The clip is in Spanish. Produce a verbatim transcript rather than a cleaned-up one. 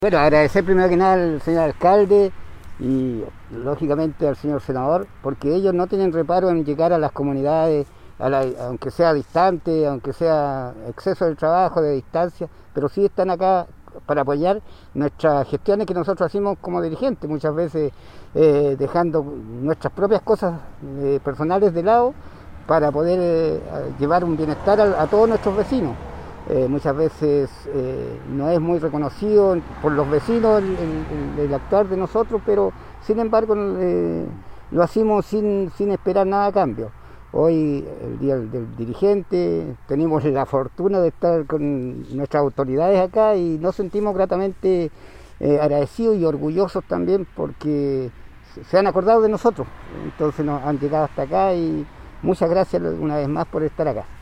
Bueno, agradecer primero que nada al señor alcalde y lógicamente al señor senador, porque ellos no tienen reparo en llegar a las comunidades, a la, aunque sea distante, aunque sea exceso del trabajo, de distancia, pero sí están acá para apoyar nuestras gestiones que nosotros hacemos como dirigentes, muchas veces eh, dejando nuestras propias cosas eh, personales de lado para poder eh, llevar un bienestar a, a todos nuestros vecinos. Eh, muchas veces eh, no es muy reconocido por los vecinos el, el, el actuar de nosotros, pero sin embargo eh, lo hacemos sin, sin esperar nada a cambio. Hoy, el día del, del dirigente, tenemos la fortuna de estar con nuestras autoridades acá y nos sentimos gratamente eh, agradecidos y orgullosos también porque se han acordado de nosotros. Entonces nos han llegado hasta acá y muchas gracias una vez más por estar acá.